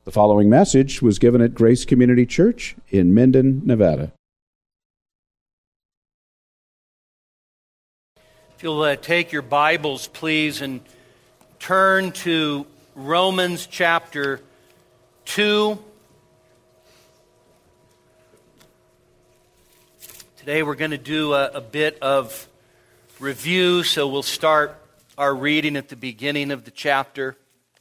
The following message was given at Grace Community Church in Minden, Nevada. If you'll take your Bibles, please, and turn to Romans chapter 2. Today we're going to do a bit of review, so we'll start our reading at the beginning of the chapter.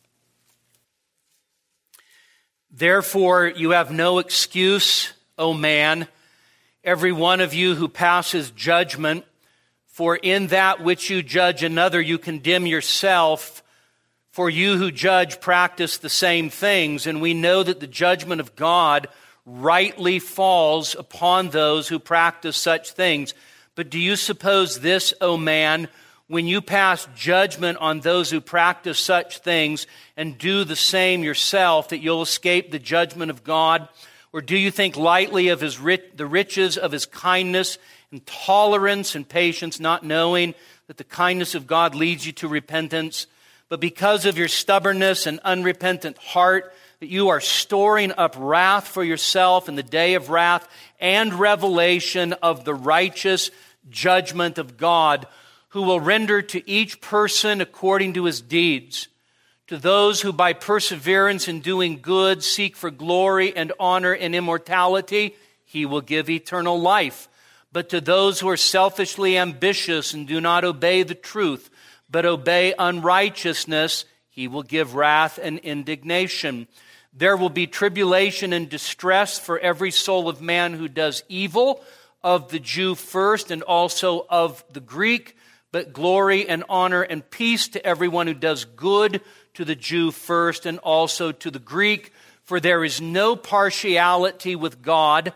Therefore, you have no excuse, O man, every one of you who passes judgment, for in that which you judge another, you condemn yourself. For you who judge practice the same things, and we know that the judgment of God rightly falls upon those who practice such things. But do you suppose this, O man, when you pass judgment on those who practice such things and do the same yourself, that you'll escape the judgment of God? Or do you think lightly of the riches of His kindness and tolerance and patience, not knowing that the kindness of God leads you to repentance? But because of your stubbornness and unrepentant heart, that you are storing up wrath for yourself in the day of wrath and revelation of the righteous judgment of God, who will render to each person according to his deeds. To those who by perseverance in doing good seek for glory and honor and immortality, He will give eternal life. But to those who are selfishly ambitious and do not obey the truth, but obey unrighteousness, He will give wrath and indignation. There will be tribulation and distress for every soul of man who does evil, of the Jew first and also of the Greek, but glory and honor and peace to everyone who does good, to the Jew first and also to the Greek. For there is no partiality with God.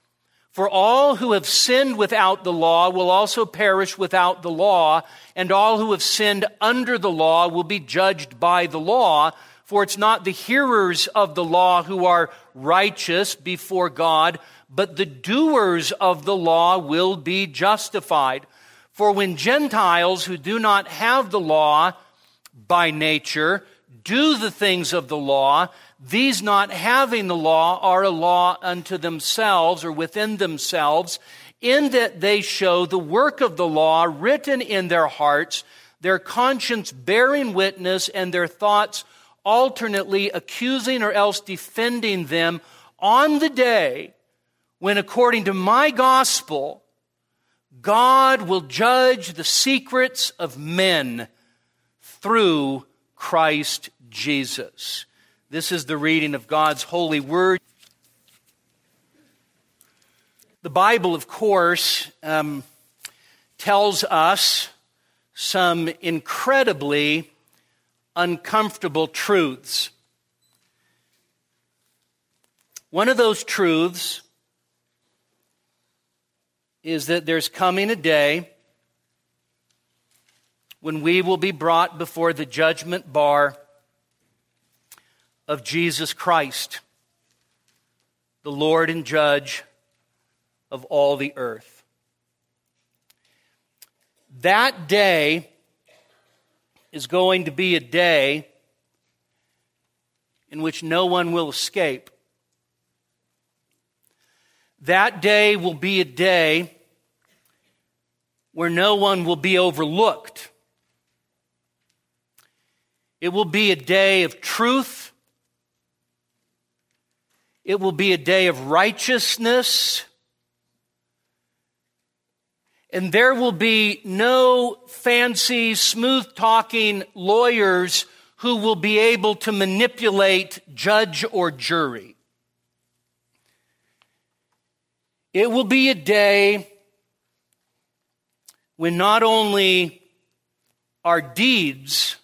For all who have sinned without the law will also perish without the law, and all who have sinned under the law will be judged by the law. For it's not the hearers of the law who are righteous before God, but the doers of the law will be justified. For when Gentiles who do not have the law by nature do the things of the law, these not having the law are a law unto themselves or within themselves, in that they show the work of the law written in their hearts, their conscience bearing witness, and their thoughts alternately accusing or else defending them on the day when, according to my gospel, God will judge the secrets of men through Christ Jesus. This is the reading of God's holy word. The Bible, of course, tells us some incredibly uncomfortable truths. One of those truths is that there's coming a day when we will be brought before the judgment bar of Jesus Christ, the Lord and Judge of all the earth. That day is going to be a day in which no one will escape. That day will be a day where no one will be overlooked. It will be a day of truth. It will be a day of righteousness. And there will be no fancy, smooth-talking lawyers who will be able to manipulate judge or jury. It will be a day when not only our deeds,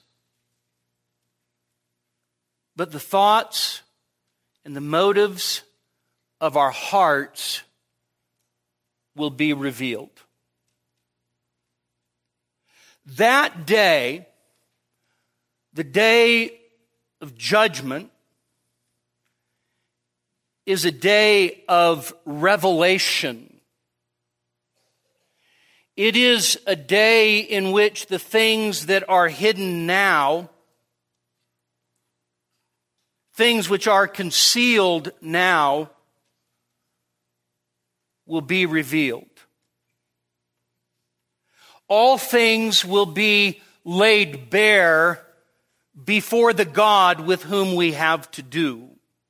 but the thoughts and the motives of our hearts will be revealed. That day, the day of judgment, is a day of revelation. It is a day in which the things that are hidden now, things which are concealed now will be revealed. All things will be laid bare before the God with whom we have to do.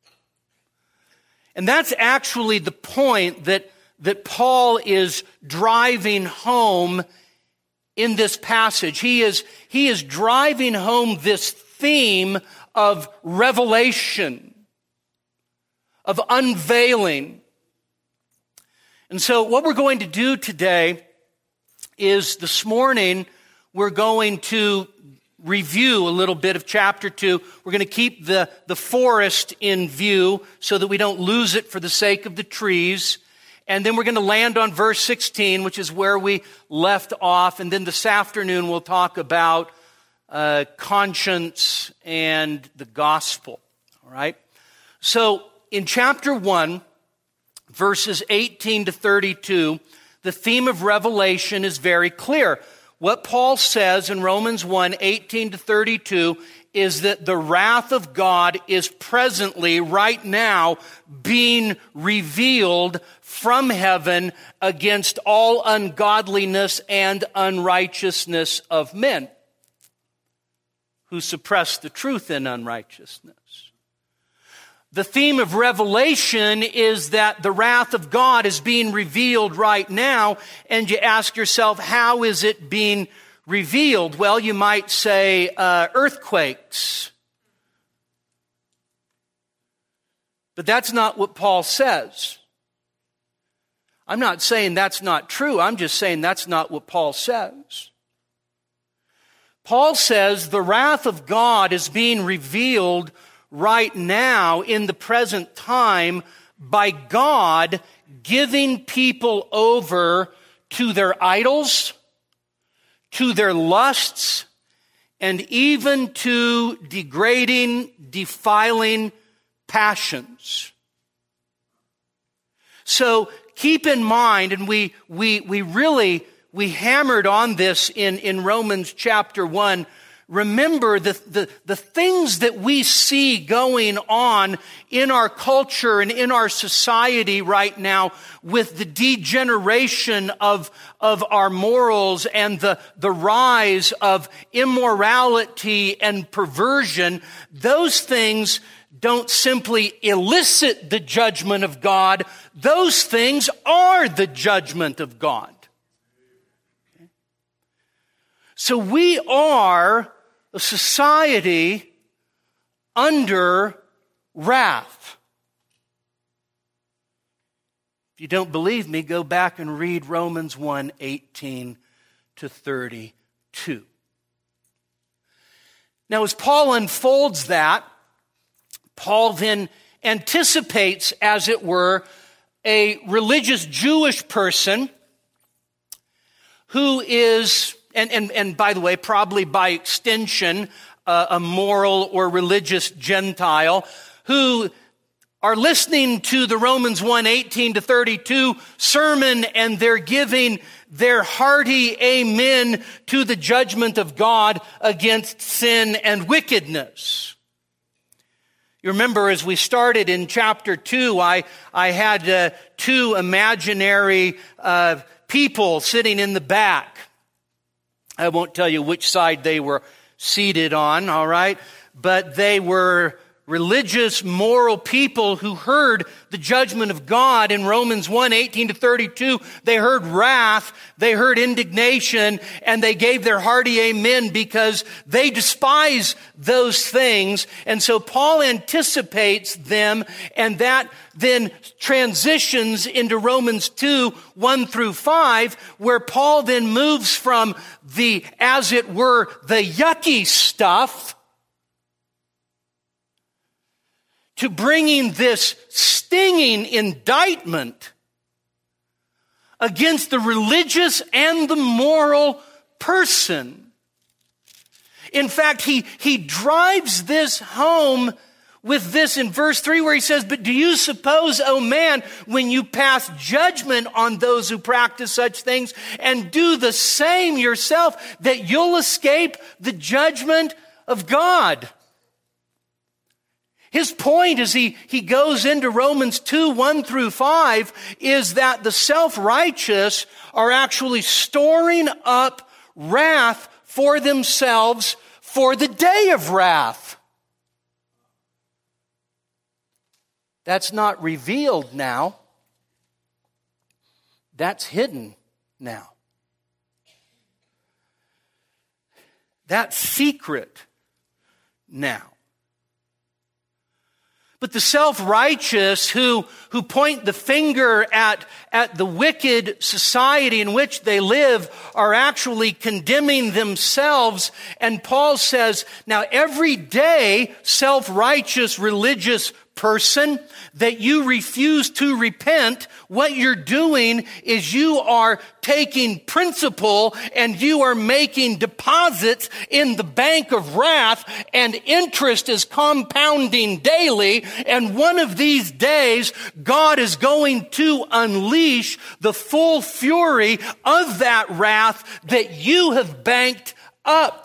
And that's actually the point that Paul is driving home in this passage. He is driving home this theme of revelation, of unveiling. And so what we're going to do today is this morning we're going to review a little bit of chapter 2. We're going to keep the forest in view so that we don't lose it for the sake of the trees. And then we're going to land on verse 16, which is where we left off. And then this afternoon we'll talk about conscience and the gospel. All right? So in chapter 1, verses 18 to 32, the theme of revelation is very clear. What Paul says in Romans 1, 18 to 32 is that the wrath of God is presently, right now, being revealed from heaven against all ungodliness and unrighteousness of men who suppress the truth in unrighteousness. The theme of Revelation is that the wrath of God is being revealed right now, and you ask yourself, how is it being revealed? Well, you might say earthquakes. But that's not what Paul says. I'm not saying that's not true. I'm just saying that's not what Paul says. Paul says the wrath of God is being revealed right now in the present time by God giving people over to their idols, to their lusts, and even to degrading, defiling passions. So keep in mind, and we hammered on this in Romans chapter 1. Remember the things that we see going on in our culture and in our society right now with the degeneration of our morals and the rise of immorality and perversion. Those things don't simply elicit the judgment of God. Those things are the judgment of God. Okay? So we are a society under wrath. If you don't believe me, go back and read Romans 1, 18 to 32. Now, as Paul unfolds that, Paul then anticipates, as it were, a religious Jewish person who is, and by the way, probably by extension, a moral or religious Gentile, who are listening to the Romans 1, 18 to 32 sermon, and they're giving their hearty amen to the judgment of God against sin and wickedness. You remember as we started in chapter 2, I had two imaginary people sitting in the back. I won't tell you which side they were seated on, all right? But they were religious, moral people who heard the judgment of God in Romans 1, 18 to 32. They heard wrath, they heard indignation, and they gave their hearty amen because they despise those things. And so Paul anticipates them, and that then transitions into Romans 2, 1 through 5, where Paul then moves from the, as it were, the yucky stuff to bringing this stinging indictment against the religious and the moral person. In fact, he drives this home with this in verse 3 where he says, "But do you suppose, O man, when you pass judgment on those who practice such things and do the same yourself, that you'll escape the judgment of God?" His point as he goes into Romans 2, 1 through 5 is that the self-righteous are actually storing up wrath for themselves for the day of wrath. That's not revealed now. That's hidden now. That's secret now. But the self-righteous who point the finger at the wicked society in which they live are actually condemning themselves. And Paul says, now every day, self-righteous religious person, that you refuse to repent, what you're doing is you are taking principal and you are making deposits in the bank of wrath, and interest is compounding daily. And one of these days, God is going to unleash the full fury of that wrath that you have banked up.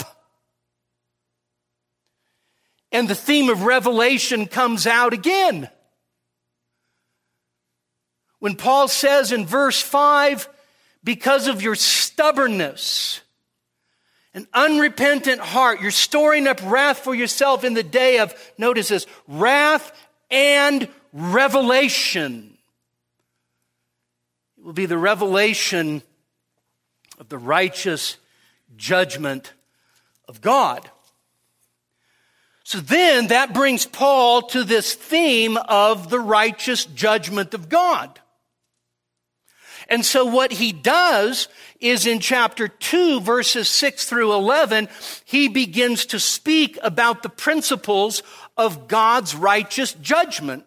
And the theme of Revelation comes out again. When Paul says in verse 5, because of your stubbornness, an unrepentant heart, you're storing up wrath for yourself in the day of, notice this, wrath and revelation. It will be the revelation of the righteous judgment of God. So then that brings Paul to this theme of the righteous judgment of God. And so what he does is in chapter 2, verses 6 through 11, he begins to speak about the principles of God's righteous judgment.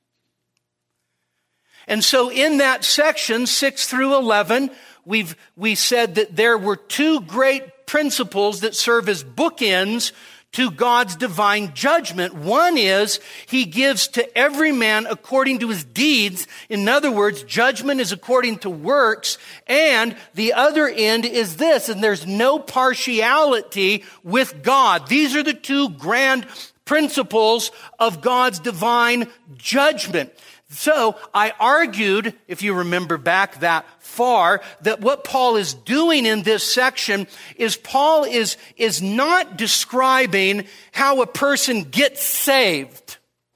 And so in that section, 6 through 11, we said that there were two great principles that serve as bookends to God's divine judgment. One is he gives to every man according to his deeds. In other words, judgment is according to works. And the other end is this, and there's no partiality with God. These are the two grand principles of God's divine judgment. So I argued, if you remember back that far, that what Paul is doing in this section is Paul is not describing how a person gets saved.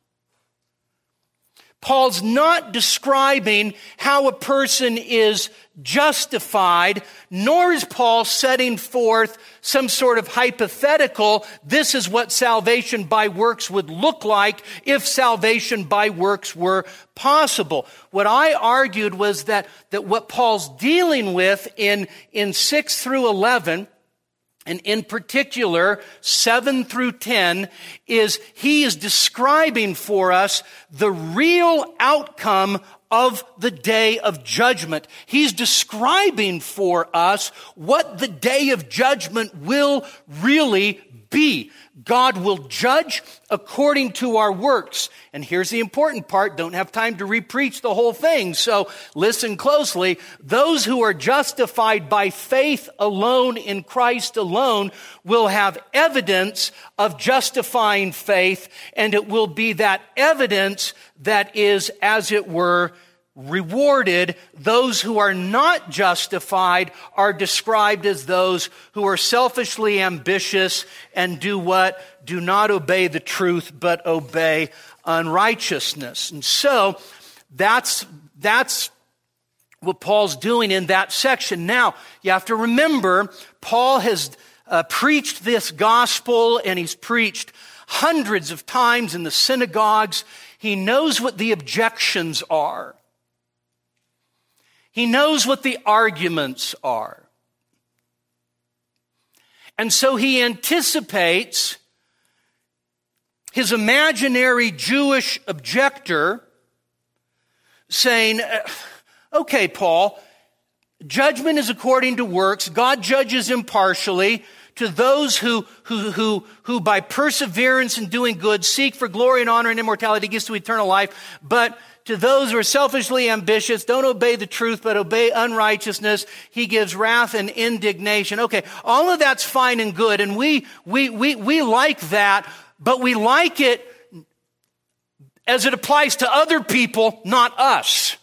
Paul's not describing how a person is justified, nor is Paul setting forth some sort of hypothetical, this is what salvation by works would look like if salvation by works were possible. What I argued was that what Paul's dealing with in 6 through 11, and in particular, 7 through 10, is he is describing for us the real outcome of the day of judgment. He's describing for us what the day of judgment will really be. God will judge according to our works. And here's the important part. Don't have time to repreach the whole thing, so listen closely. Those who are justified by faith alone in Christ alone will have evidence of justifying faith, and it will be that evidence that is, as it were, rewarded. Those who are not justified are described as those who are selfishly ambitious and do what? Do not obey the truth, but obey unrighteousness. And so that's what Paul's doing in that section. Now, you have to remember, Paul has preached this gospel, and he's preached hundreds of times in the synagogues. He knows what the objections are. He knows what the arguments are. And so he anticipates his imaginary Jewish objector saying, okay, Paul, judgment is according to works. God judges impartially to those who by perseverance in doing good seek for glory and honor and immortality gets to eternal life. But to those who are selfishly ambitious, don't obey the truth, but obey unrighteousness, he gives wrath and indignation. Okay, all of that's fine and good, and we like that, but we like it as it applies to other people, not us.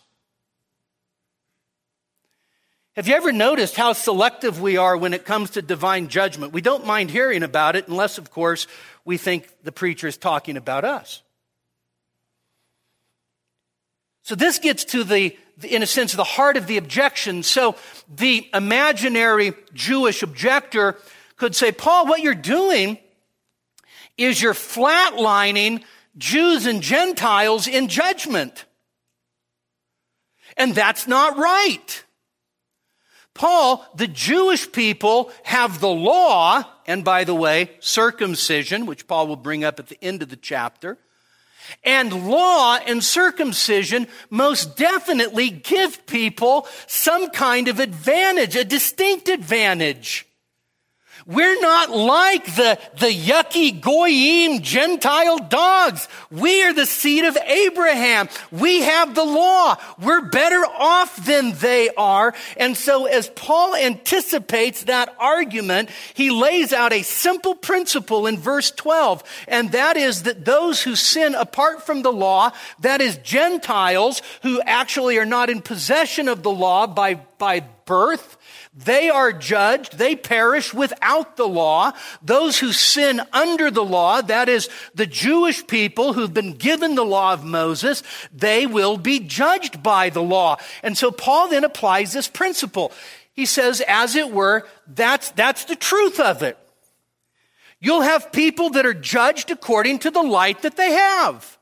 Have you ever noticed how selective we are when it comes to divine judgment? We don't mind hearing about it unless, of course, we think the preacher is talking about us. So this gets to in a sense, the heart of the objection. So the imaginary Jewish objector could say, Paul, what you're doing is you're flatlining Jews and Gentiles in judgment. And that's not right. Paul, the Jewish people have the law, and by the way, circumcision, which Paul will bring up at the end of the chapter. And law and circumcision most definitely give people some kind of advantage, a distinct advantage. We're not like the yucky goyim Gentile dogs. We are the seed of Abraham. We have the law. We're better off than they are. And so as Paul anticipates that argument, he lays out a simple principle in verse 12. And that is that those who sin apart from the law, that is Gentiles who actually are not in possession of the law by birth, they are judged, they perish without the law. Those who sin under the law, that is the Jewish people who've been given the law of Moses, they will be judged by the law. And so Paul then applies this principle. He says, as it were, that's the truth of it. You'll have people that are judged according to the light that they have.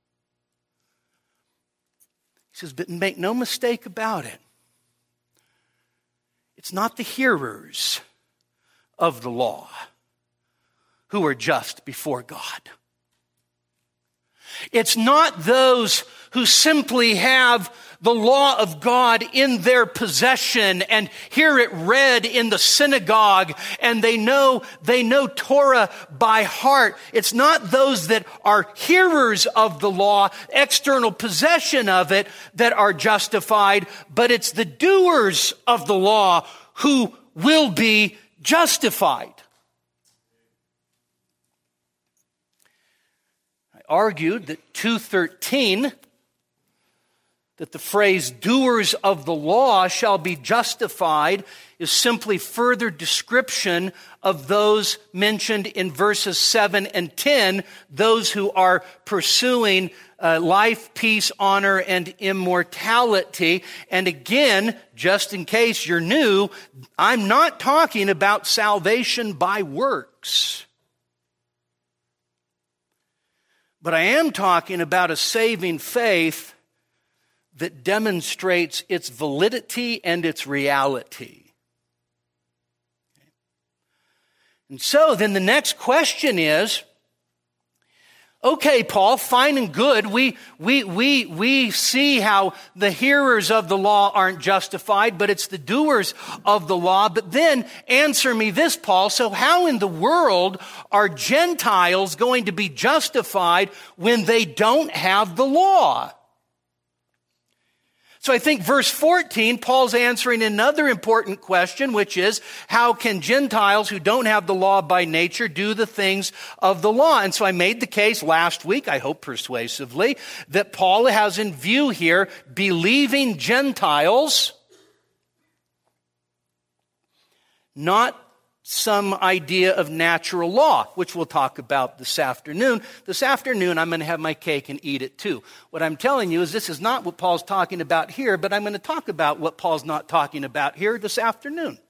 He says, but make no mistake about it. It's not the hearers of the law who are just before God. It's not those who simply have the law of God in their possession and hear it read in the synagogue and they know Torah by heart. It's not those that are hearers of the law, external possession of it, that are justified, but it's the doers of the law who will be justified. I argued that 2:13, that the phrase doers of the law shall be justified, is simply further description of those mentioned in verses 7 and 10, those who are pursuing life, peace, honor, and immortality. And again, just in case you're new, I'm not talking about salvation by works. But I am talking about a saving faith that demonstrates its validity and its reality. And so then the next question is, okay, Paul, fine and good. We see how the hearers of the law aren't justified, but it's the doers of the law. But then answer me this, Paul. So how in the world are Gentiles going to be justified when they don't have the law? So I think verse 14, Paul's answering another important question, which is, how can Gentiles who don't have the law by nature do the things of the law? And so I made the case last week, I hope persuasively, that Paul has in view here believing Gentiles, not some idea of natural law, which we'll talk about this afternoon. This afternoon, I'm going to have my cake and eat it too. What I'm telling you is this is not what Paul's talking about here, but I'm going to talk about what Paul's not talking about here this afternoon.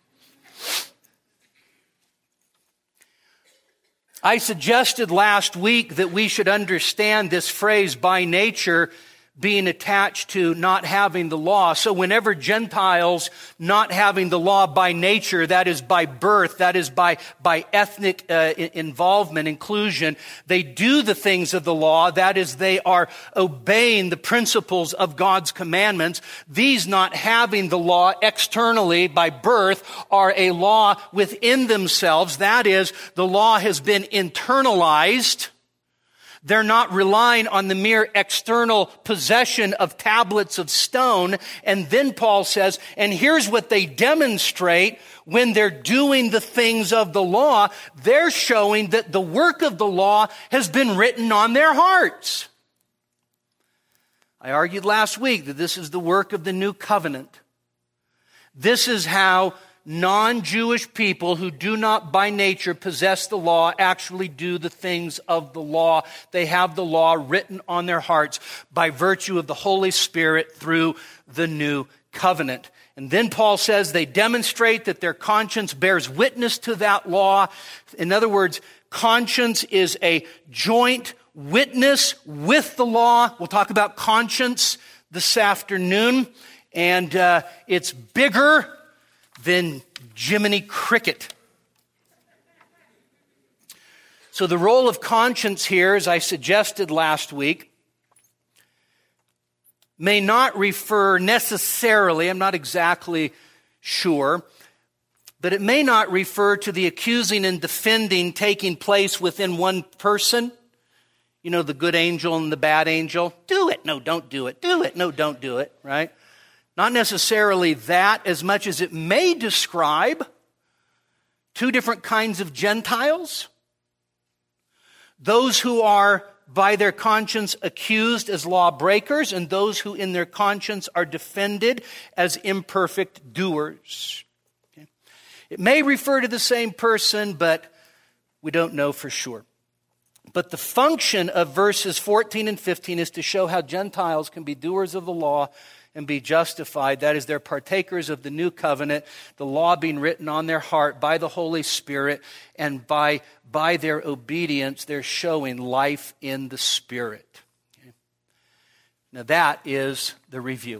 I suggested last week that we should understand this phrase by nature being attached to not having the law. So whenever Gentiles not having the law by nature, that is by birth, that is by ethnic involvement, inclusion, they do the things of the law, that is they are obeying the principles of God's commandments. These not having the law externally by birth are a law within themselves. That is, the law has been internalized. They're not relying on the mere external possession of tablets of stone. And then Paul says, and here's what they demonstrate when they're doing the things of the law. They're showing that the work of the law has been written on their hearts. I argued last week that this is the work of the new covenant. This is how non-Jewish people who do not by nature possess the law actually do the things of the law. They have the law written on their hearts by virtue of the Holy Spirit through the new covenant. And then Paul says they demonstrate that their conscience bears witness to that law. In other words, conscience is a joint witness with the law. We'll talk about conscience this afternoon. And it's bigger than Jiminy Cricket. So the role of conscience here, as I suggested last week, may not refer necessarily, I'm not exactly sure, but it may not refer to the accusing and defending taking place within one person. You know, the good angel and the bad angel. Do it. No, don't do it. Do it. No, don't do it. Right? Not necessarily that as much as it may describe two different kinds of Gentiles. Those who are by their conscience accused as lawbreakers, and those who in their conscience are defended as imperfect doers. Okay. It may refer to the same person, but we don't know for sure. But the function of verses 14 and 15 is to show how Gentiles can be doers of the law and be justified. That is, they're partakers of the new covenant, the law being written on their heart by the Holy Spirit, and by their obedience, they're showing life in the Spirit. Okay. Now that is the review.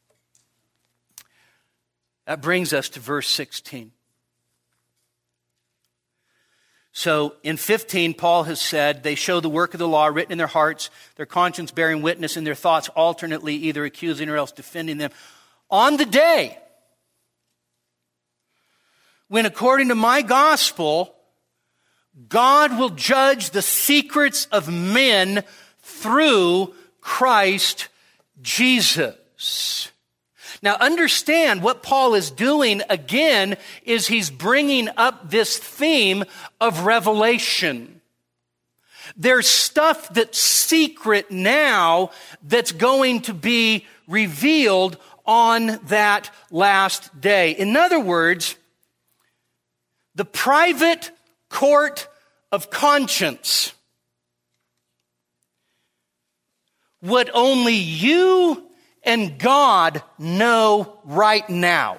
That brings us to verse 16. So in 15, Paul has said they show the work of the law written in their hearts, their conscience bearing witness, and their thoughts alternately either accusing or else defending them. On the day when, according to my gospel, God will judge the secrets of men through Christ Jesus. Now understand what Paul is doing again is he's bringing up this theme of revelation. There's stuff that's secret now that's going to be revealed on that last day. In other words, the private court of conscience, what only you and God know right now.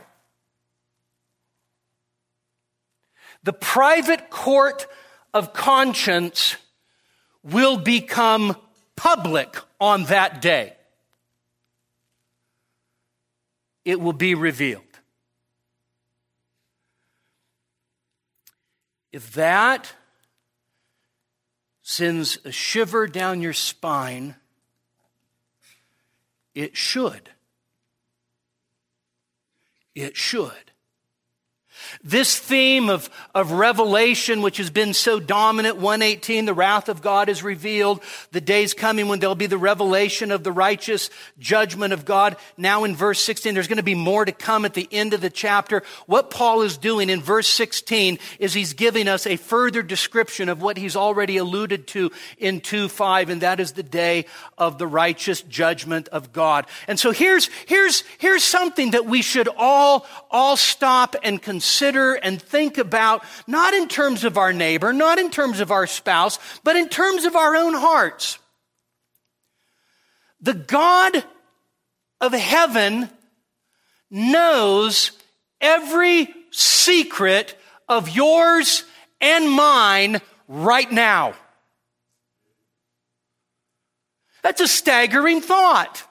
The private court of conscience will become public on that day. It will be revealed. If that sends a shiver down your spine, it should. It should. This theme of revelation, which has been so dominant, 118, the wrath of God is revealed. The day's coming when there'll be the revelation of the righteous judgment of God. Now in verse 16, there's going to be more to come at the end of the chapter. What Paul is doing in verse 16 is he's giving us a further description of what he's already alluded to in 2:5, and that is the day of the righteous judgment of God. And so here's something that we should all stop and consider and think about, not in terms of our neighbor, not in terms of our spouse, but in terms of our own hearts. The God of heaven knows every secret of yours and mine right now. That's a staggering thought.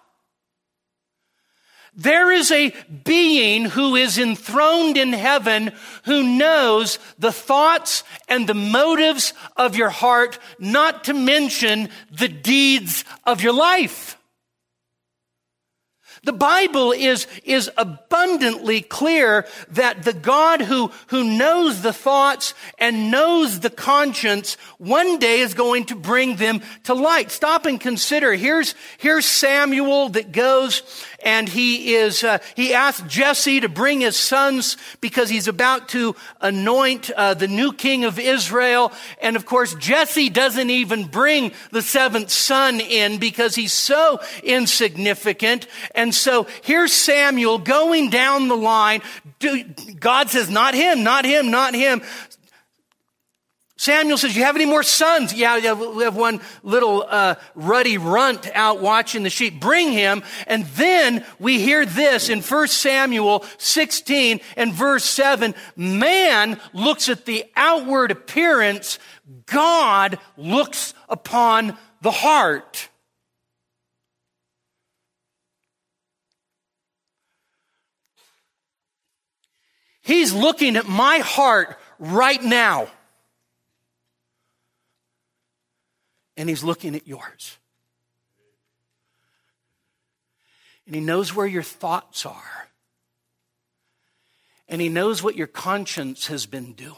There is a being who is enthroned in heaven who knows the thoughts and the motives of your heart, not to mention the deeds of your life. The Bible is abundantly clear that the God who knows the thoughts and knows the conscience one day is going to bring them to light. Stop and consider. Here's Samuel that goes and he asks Jesse to bring his sons because he's about to anoint the new king of Israel. And of course, Jesse doesn't even bring the seventh son in because he's so insignificant. And so here's Samuel going down the line. God says, not him, not him, not him. Samuel says, you have any more sons? Yeah, we have one little ruddy runt out watching the sheep. Bring him. And then we hear this in 1 Samuel 16 and verse 7. Man looks at the outward appearance. God looks upon the heart. He's looking at my heart right now. And he's looking at yours. And he knows where your thoughts are. And he knows what your conscience has been doing.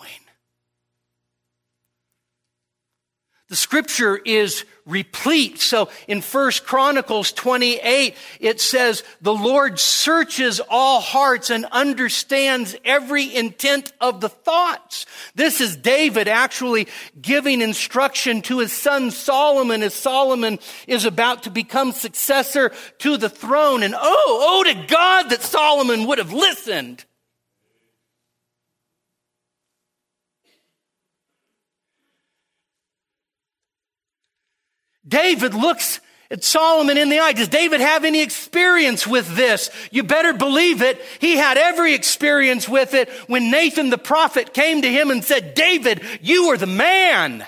The scripture is replete. So in 1 Chronicles 28, it says, the Lord searches all hearts and understands every intent of the thoughts. This is David actually giving instruction to his son Solomon as Solomon is about to become successor to the throne. And oh to God that Solomon would have listened. David looks at Solomon in the eye. Does David have any experience with this? You better believe it. He had every experience with it when Nathan the prophet came to him and said, David, you are the man.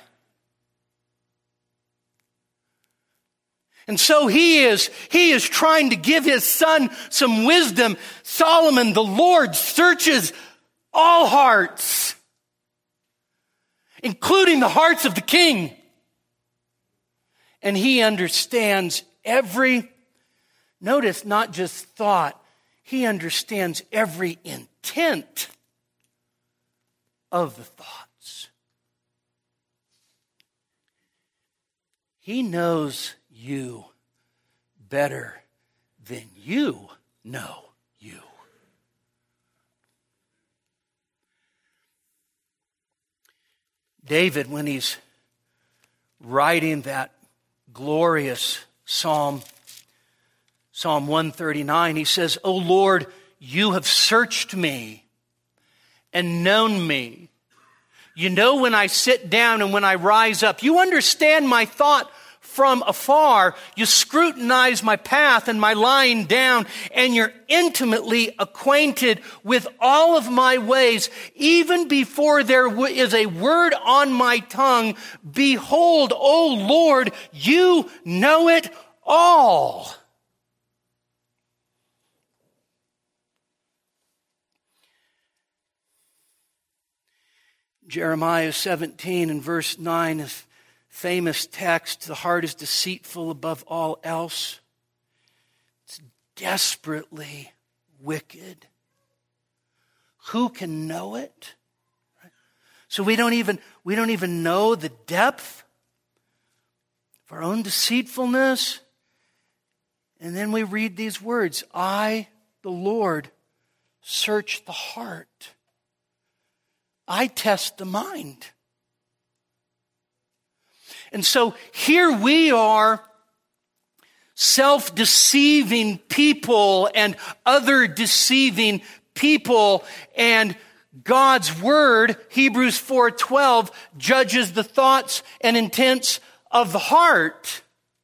And so he is trying to give his son some wisdom. Solomon, the Lord searches all hearts, including the hearts of the king. And he understands notice, not just thought, he understands every intent of the thoughts. He knows you better than you know you. David, when he's writing that glorious Psalm 139, he says, O Lord, you have searched me and known me. You know when I sit down and when I rise up. You understand my thought from afar. You scrutinize my path and my lying down, and you're intimately acquainted with all of my ways. Even before there is a word on my tongue, behold, O Lord, you know it all. Jeremiah 17 and verse 9 is famous text. The heart is deceitful above all else. It's desperately wicked. Who can know it? So we don't even know the depth of our own deceitfulness. And then we read these words, I, the Lord, search the heart. I test the mind. And so here we are, self-deceiving people and other deceiving people, and God's word, Hebrews 4:12, judges the thoughts and intents of the heart.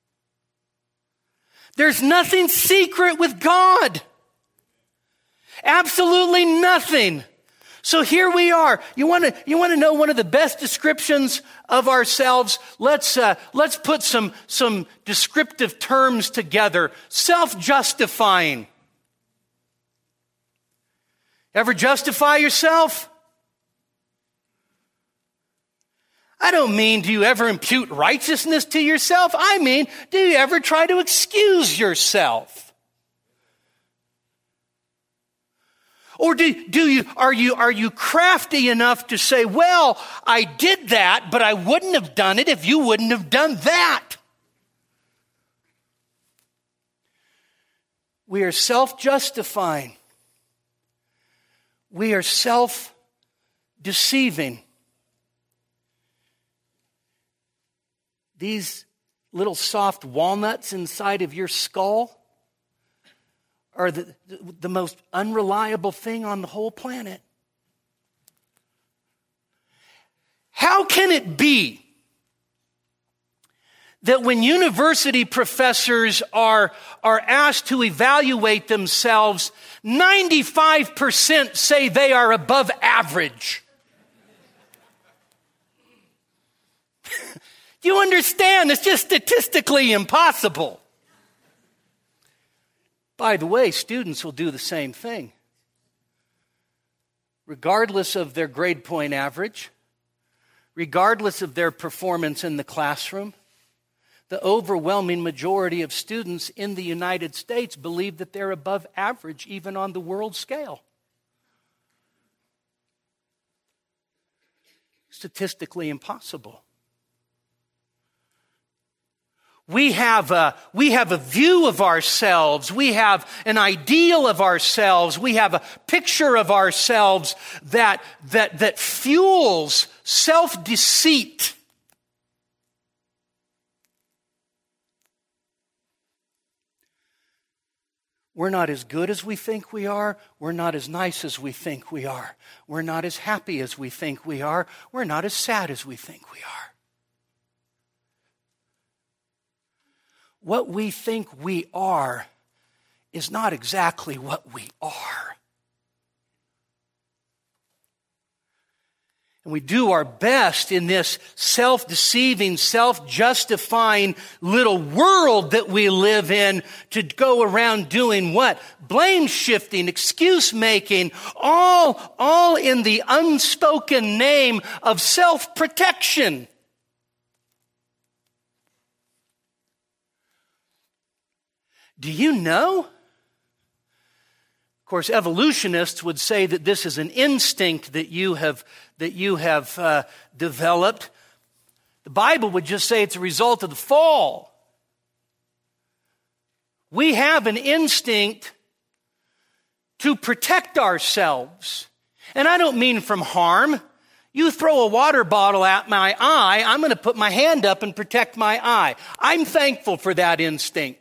There's nothing secret with God. Absolutely nothing. So here we are. You want to know one of the best descriptions of ourselves? Let's put some descriptive terms together. Self-justifying. Ever justify yourself? I don't mean do you ever impute righteousness to yourself? I mean, do you ever try to excuse yourself? Or are you crafty enough to say, well, I did that, but I wouldn't have done it if you wouldn't have done that? We are self-justifying. We are self-deceiving. These little soft walnuts inside of your skull are the most unreliable thing on the whole planet. How can it be that when university professors are asked to evaluate themselves, 95% say they are above average? Do you understand? It's just statistically impossible. By the way, students will do the same thing. Regardless of their grade point average, regardless of their performance in the classroom, the overwhelming majority of students in the United States believe that they're above average even on the world scale. Statistically impossible. We have a view of ourselves. We have an ideal of ourselves. We have a picture of ourselves that fuels self-deceit. We're not as good as we think we are. We're not as nice as we think we are. We're not as happy as we think we are. We're not as sad as we think we are. What we think we are is not exactly what we are. And we do our best in this self-deceiving, self-justifying little world that we live in to go around doing what? Blame shifting, excuse making, all in the unspoken name of self-protection. Do you know? Of course, evolutionists would say that this is an instinct that you have developed. The Bible would just say it's a result of the fall. We have an instinct to protect ourselves. And I don't mean from harm. You throw a water bottle at my eye, I'm going to put my hand up and protect my eye. I'm thankful for that instinct.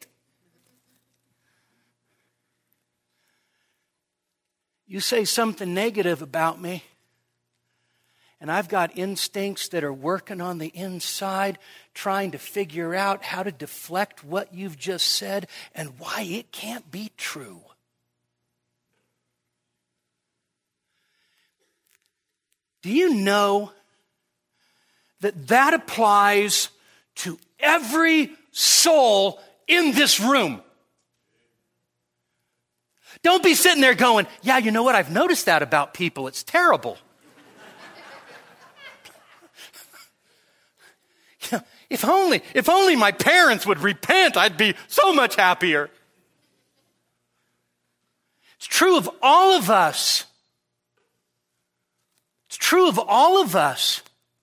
You say something negative about me, and I've got instincts that are working on the inside, trying to figure out how to deflect what you've just said and why it can't be true. Do you know that applies to every soul in this room? Don't be sitting there going, yeah, you know what? I've noticed that about people. It's terrible. If only my parents would repent, I'd be so much happier. It's true of all of us. It's true of all of us.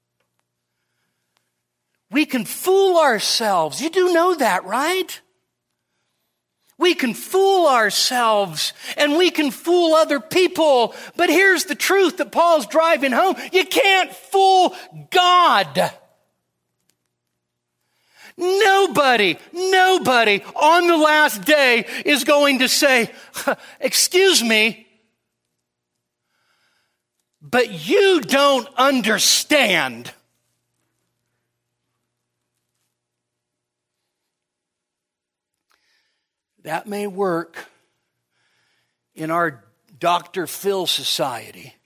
We can fool ourselves. You do know that, right? We can fool ourselves and we can fool other people. But here's the truth that Paul's driving home. You can't fool God. Nobody on the last day is going to say, excuse me, but you don't understand. That may work in our Dr. Phil society.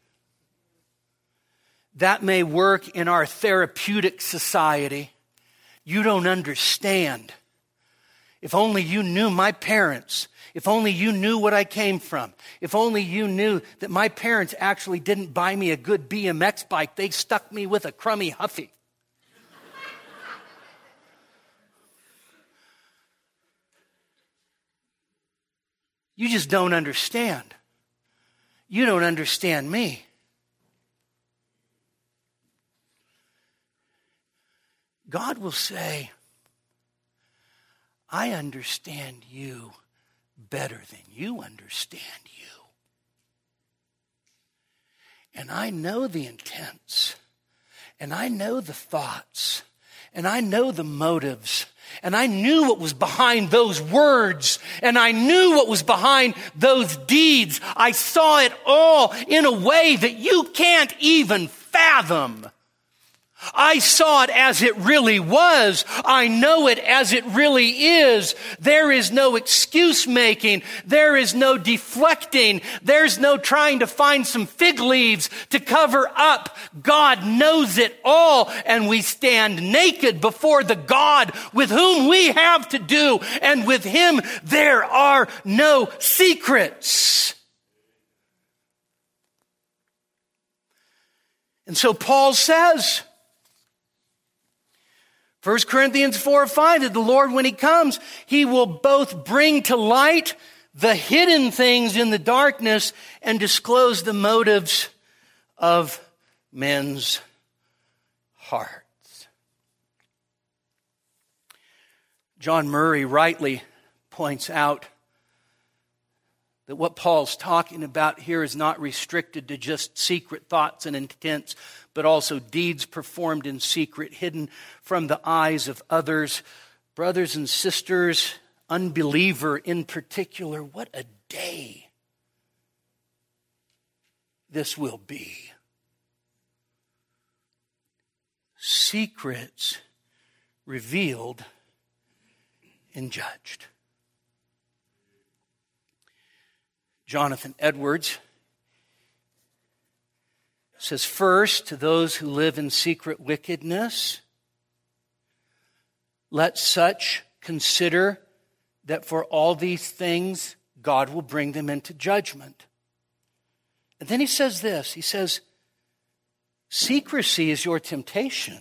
That may work in our therapeutic society. You don't understand. If only you knew my parents. If only you knew what I came from. If only you knew that my parents actually didn't buy me a good BMX bike. They stuck me with a crummy Huffy. You just don't understand. You don't understand me. God will say, I understand you better than you understand you. And I know the intents, and I know the thoughts, and I know the motives, and I knew what was behind those words, and I knew what was behind those deeds. I saw it all in a way that you can't even fathom. I saw it as it really was. I know it as it really is. There is no excuse making. There is no deflecting. There's no trying to find some fig leaves to cover up. God knows it all, and we stand naked before the God with whom we have to do, and with Him there are no secrets. And so Paul says, 1 Corinthians 4:5, that the Lord, when He comes, He will both bring to light the hidden things in the darkness and disclose the motives of men's hearts. John Murray rightly points out that what Paul's talking about here is not restricted to just secret thoughts and intents, but also deeds performed in secret, hidden from the eyes of others. Brothers and sisters, unbeliever in particular, what a day this will be. Secrets revealed and judged. Jonathan Edwards says, first, to those who live in secret wickedness, let such consider that for all these things, God will bring them into judgment. And then he says this, he says, secrecy is your temptation.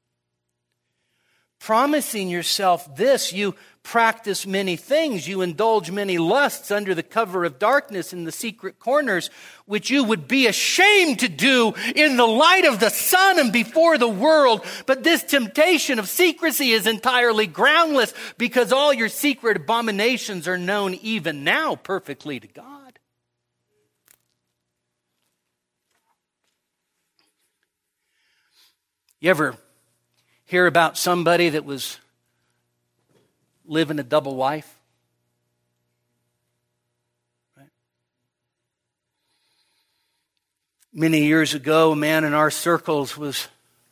Promising yourself this, you practice many things. You indulge many lusts under the cover of darkness in the secret corners, which you would be ashamed to do in the light of the sun and before the world. But this temptation of secrecy is entirely groundless, because all your secret abominations are known even now perfectly to God. You ever hear about somebody that was living a double life? Right? Many years ago, a man in our circles was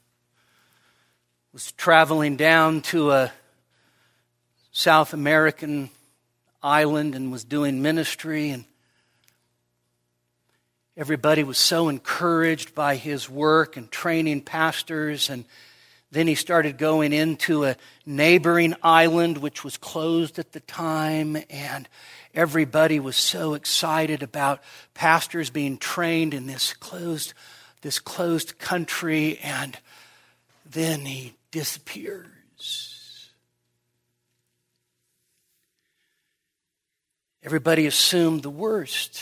traveling down to a South American island and was doing ministry, and everybody was so encouraged by his work and training pastors. And then he started going into a neighboring island, which was closed at the time, and everybody was so excited about pastors being trained in this closed country, and then he disappears. Everybody assumed the worst.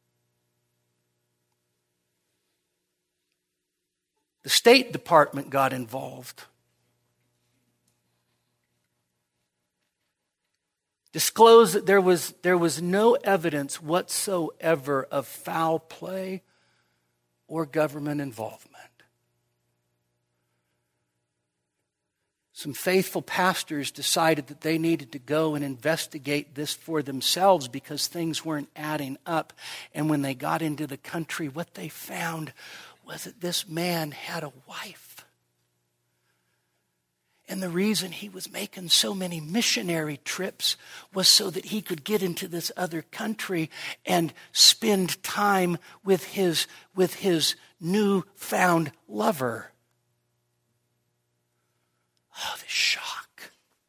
The State Department got involved. Disclosed that there was no evidence whatsoever of foul play or government involvement. Some faithful pastors decided that they needed to go and investigate this for themselves because things weren't adding up. And when they got into the country, what they found was that this man had a wife. And the reason he was making so many missionary trips was so that he could get into this other country and spend time with his newfound lover. Oh, the shock.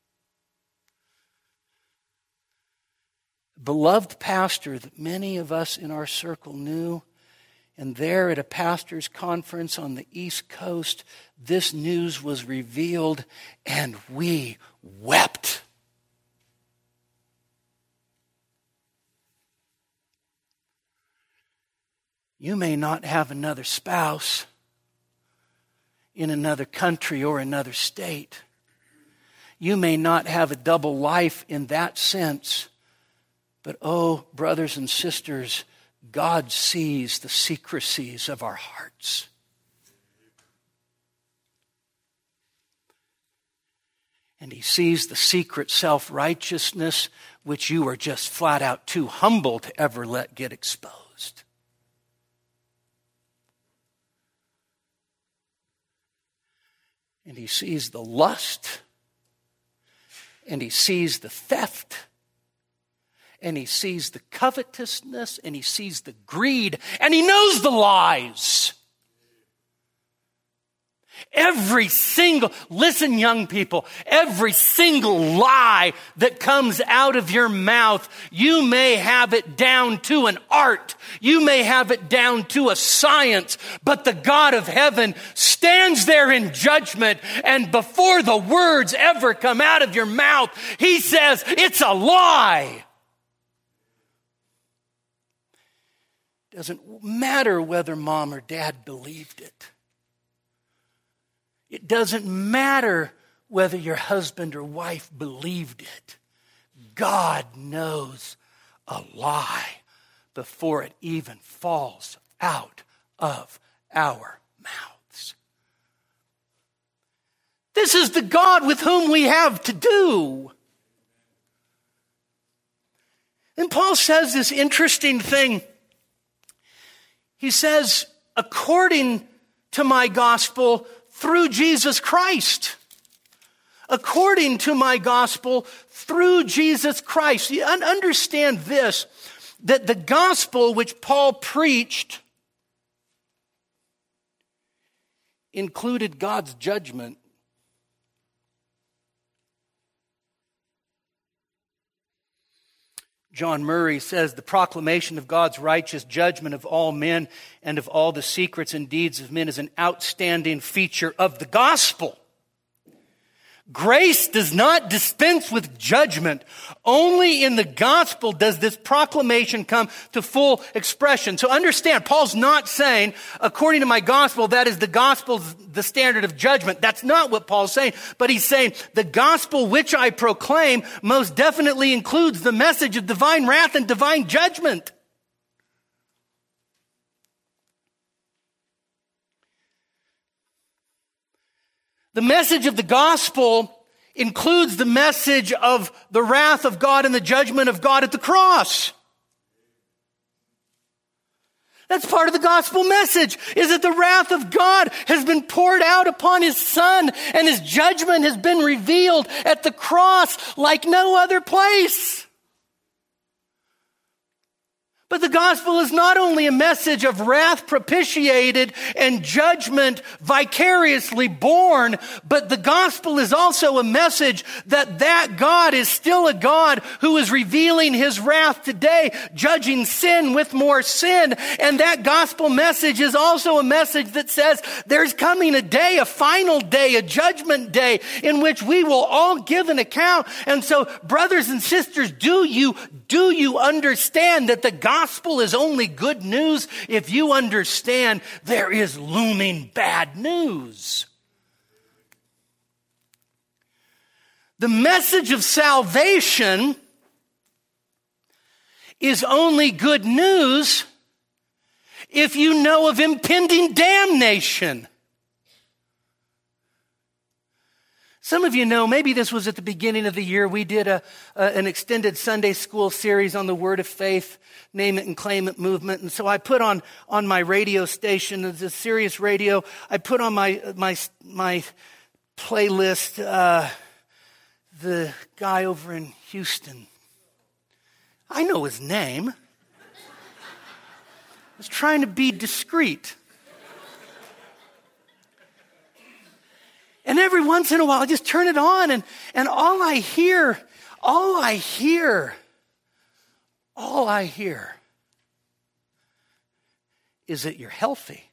Beloved pastor that many of us in our circle knew, and there at a pastor's conference on the East Coast, this news was revealed, and we wept. You may not have another spouse in another country or another state. You may not have a double life in that sense. But oh, brothers and sisters, God sees the secrecies of our hearts. And He sees the secret self-righteousness which you are just flat out too humble to ever let get exposed. And He sees the lust, and He sees the theft, and He sees the covetousness, and He sees the greed, and He knows the lies. Listen, young people, every single lie that comes out of your mouth, you may have it down to an art. You may have it down to a science, but the God of heaven stands there in judgment, and before the words ever come out of your mouth, He says, it's a lie. Doesn't matter whether mom or dad believed it. It doesn't matter whether your husband or wife believed it. God knows a lie before it even falls out of our mouths. This is the God with whom we have to do. And Paul says this interesting thing. He says, according to my gospel, through Jesus Christ. According to my gospel, through Jesus Christ. You understand this, that the gospel which Paul preached included God's judgment. John Murray says, the proclamation of God's righteous judgment of all men and of all the secrets and deeds of men is an outstanding feature of the gospel. Grace does not dispense with judgment. Only in the gospel does this proclamation come to full expression. So understand, Paul's not saying, according to my gospel, that is the gospel's the standard of judgment. That's not what Paul's saying. But he's saying, the gospel which I proclaim most definitely includes the message of divine wrath and divine judgment. The message of the gospel includes the message of the wrath of God and the judgment of God at the cross. That's part of the gospel message, is that the wrath of God has been poured out upon His Son, and His judgment has been revealed at the cross like no other place. But the gospel is not only a message of wrath propitiated and judgment vicariously borne, but the gospel is also a message that God is still a God who is revealing His wrath today, judging sin with more sin. And that gospel message is also a message that says there's coming a day, a final day, a judgment day in which we will all give an account. And so, brothers and sisters, do you understand that the gospel is only good news if you understand there is looming bad news? The message of salvation is only good news if you know of impending damnation. Some of you know, maybe this was at the beginning of the year, we did an extended Sunday school series on the Word of Faith, Name It and Claim It movement. And so I put on my radio station, it's a Sirius Radio, I put on my playlist, the guy over in Houston. I know his name. I was trying to be discreet. And every once in a while, I just turn it on, and all I hear is that you're healthy.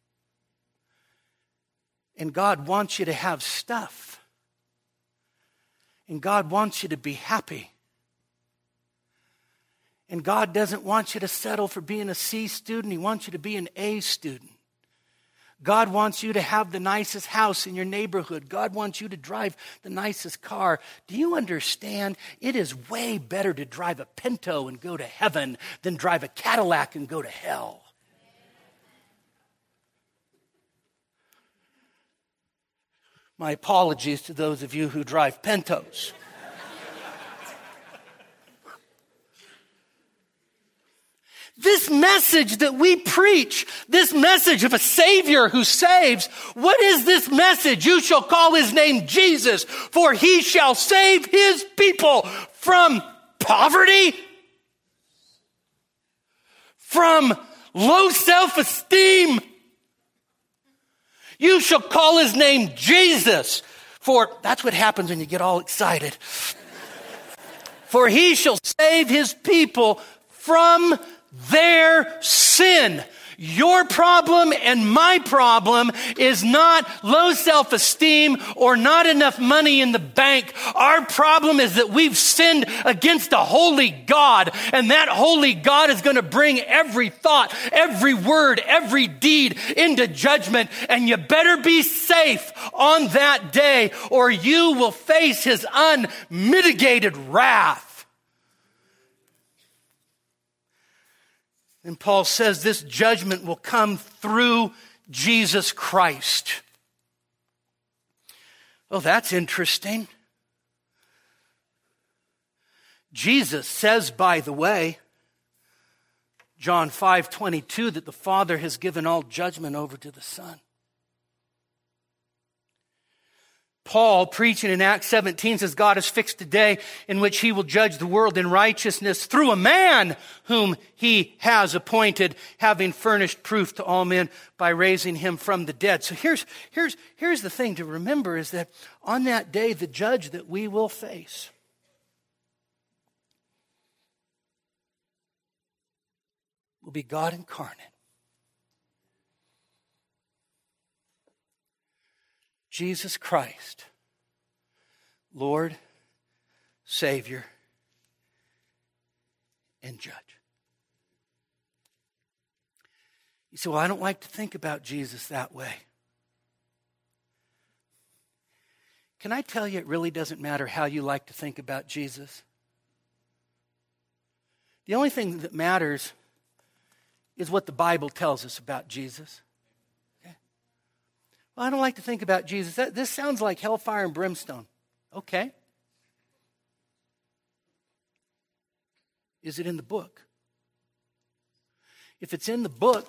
And God wants you to have stuff. And God wants you to be happy. And God doesn't want you to settle for being a C student. He wants you to be an A student. God wants you to have the nicest house in your neighborhood. God wants you to drive the nicest car. Do you understand? It is way better to drive a Pinto and go to heaven than drive a Cadillac and go to hell. My apologies to those of you who drive Pintos. This message that we preach, this message of a Savior who saves, what is this message? You shall call his name Jesus, for he shall save his people from poverty, from low self-esteem. You shall call his name Jesus, for that's what happens when you get all excited. For he shall save his people from their sin. Your problem and my problem is not low self-esteem or not enough money in the bank. Our problem is that we've sinned against a holy God, and that holy God is going to bring every thought, every word, every deed into judgment, and you better be safe on that day or you will face his unmitigated wrath. And Paul says this judgment will come through Jesus Christ. Oh, that's interesting. Jesus says, by the way, John 5:22, that the Father has given all judgment over to the Son. Paul, preaching in Acts 17, says God has fixed a day in which he will judge the world in righteousness through a man whom he has appointed, having furnished proof to all men by raising him from the dead. So here's the thing to remember is that on that day, the judge that we will face will be God incarnate. Jesus Christ, Lord, Savior, and Judge. You say, well, I don't like to think about Jesus that way. Can I tell you, it really doesn't matter how you like to think about Jesus? The only thing that matters is what the Bible tells us about Jesus. Well, I don't like to think about Jesus. This sounds like hellfire and brimstone. Okay. Is it in the book? If it's in the book,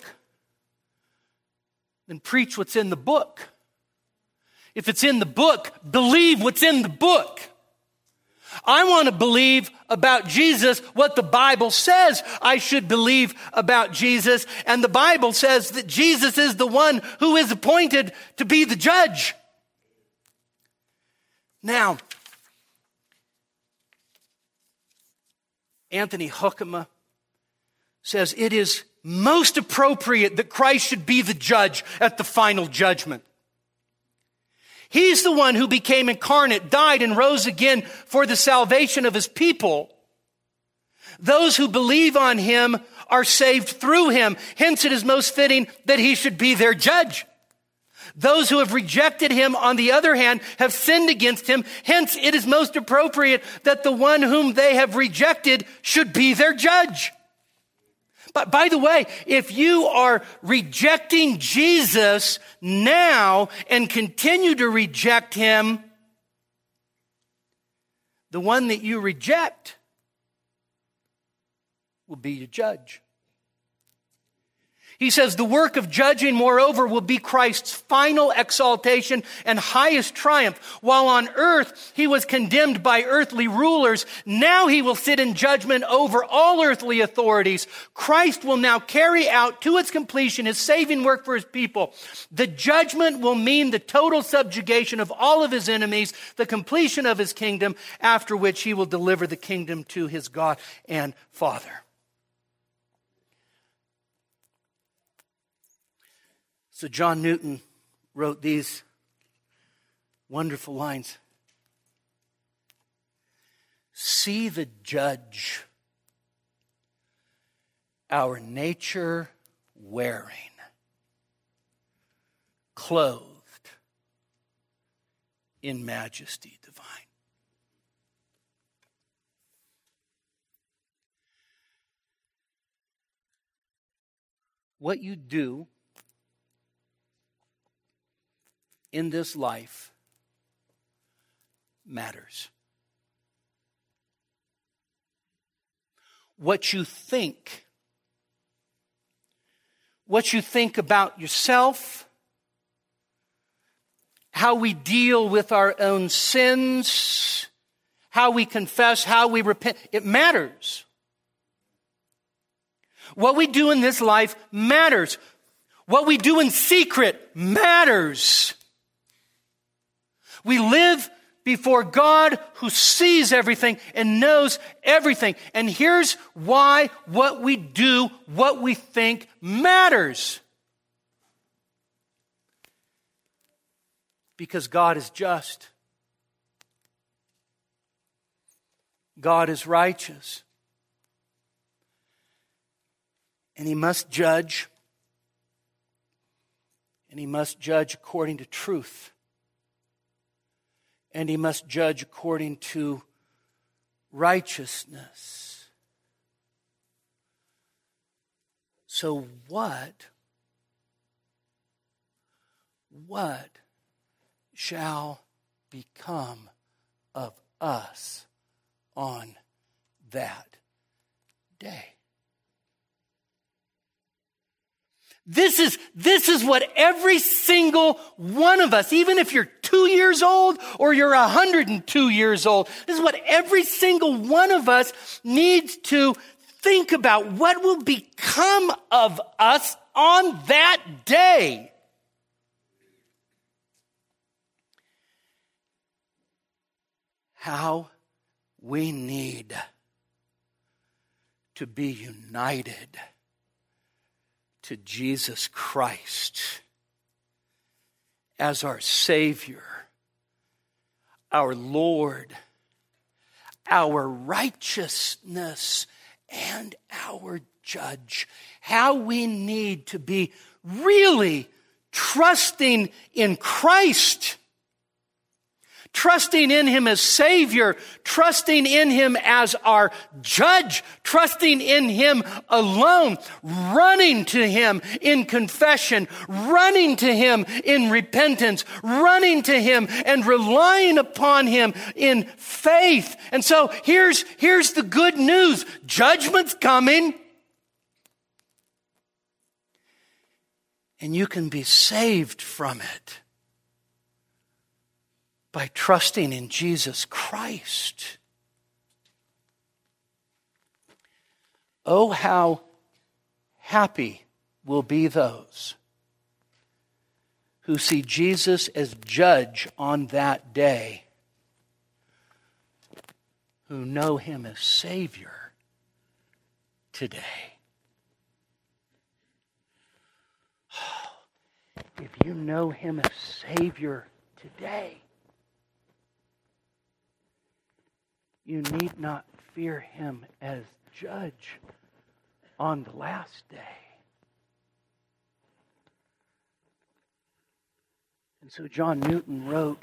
then preach what's in the book. If it's in the book, believe what's in the book. I want to believe about Jesus what the Bible says I should believe about Jesus. And the Bible says that Jesus is the one who is appointed to be the judge. Now, Anthony Hoekema says it is most appropriate that Christ should be the judge at the final judgment. He's the one who became incarnate, died, and rose again for the salvation of his people. Those who believe on him are saved through him. Hence, it is most fitting that he should be their judge. Those who have rejected him, on the other hand, have sinned against him. Hence, it is most appropriate that the one whom they have rejected should be their judge. But by the way, if you are rejecting Jesus now and continue to reject him, the one that you reject will be your judge. He says the work of judging, moreover, will be Christ's final exaltation and highest triumph. While on earth he was condemned by earthly rulers, now he will sit in judgment over all earthly authorities. Christ will now carry out to its completion his saving work for his people. The judgment will mean the total subjugation of all of his enemies, the completion of his kingdom, after which he will deliver the kingdom to his God and Father. So John Newton wrote these wonderful lines. See the judge our nature wearing, clothed in majesty divine. What you do in this life matters. What you think about yourself, how we deal with our own sins, how we confess, how we repent, it matters. What we do in this life matters. What we do in secret matters. We live before God who sees everything and knows everything. And here's why what we do, what we think matters. Because God is just. God is righteous. And He must judge. And He must judge according to truth. And He must judge according to righteousness. So what shall become of us on that day? This is what every single one of us, even if you're 2 years old or you're 102 years old, this is what every single one of us needs to think about. What will become of us on that day? How we need to be united to Jesus Christ as our Savior, our Lord, our righteousness, and our Judge. How we need to be really trusting in Christ. Trusting in Him as Savior, trusting in Him as our Judge, trusting in Him alone, running to Him in confession, running to Him in repentance, running to Him and relying upon Him in faith. And so here's the good news. Judgment's coming. And you can be saved from it by trusting in Jesus Christ. Oh, how happy will be those who see Jesus as Judge on that day, who know Him as Savior today. If you know Him as Savior today, you need not fear Him as Judge on the last day. And so John Newton wrote,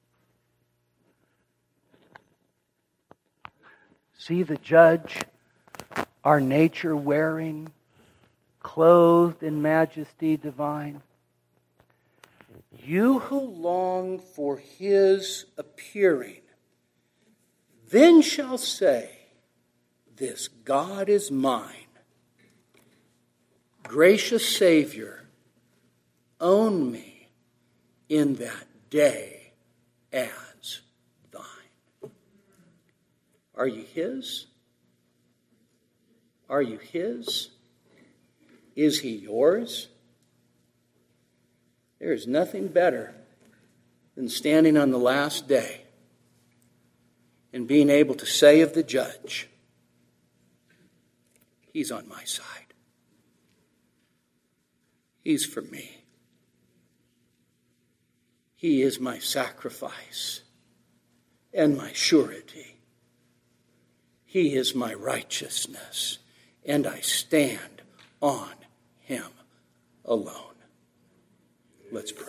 "See the Judge, our nature wearing, clothed in majesty divine. You who long for His appearing, then shall say, this God is mine. Gracious Savior, own me in that day as thine." Are you His? Are you His? Is He yours? There is nothing better than standing on the last day and being able to say of the Judge, He's on my side. He's for me. He is my sacrifice and my surety. He is my righteousness, and I stand on him alone. Let's pray.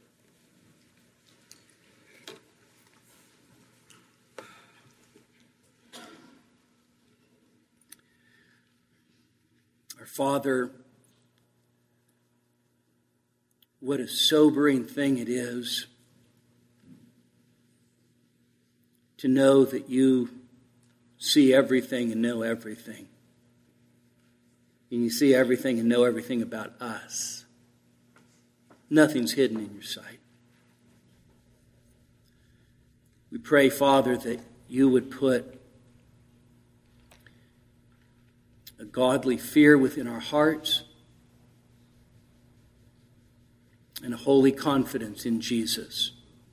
Our Father, what a sobering thing it is to know that you see everything and know everything. And you see everything and know everything about us. Nothing's hidden in your sight. We pray, Father, that you would put a godly fear within our hearts and a holy confidence in Jesus.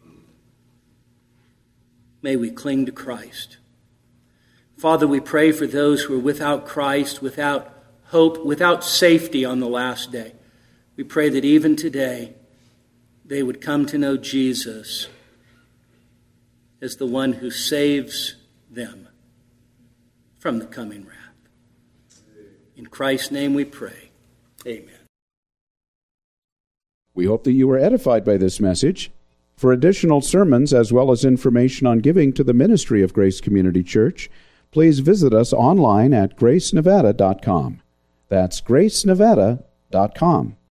May we cling to Christ. Father, we pray for those who are without Christ, without hope, without safety on the last day. We pray that even today they would come to know Jesus as the one who saves them from the coming wrath. In Christ's name we pray. Amen. We hope that you were edified by this message. For additional sermons as well as information on giving to the ministry of Grace Community Church, please visit us online at gracenevada.com. That's gracenevada.com.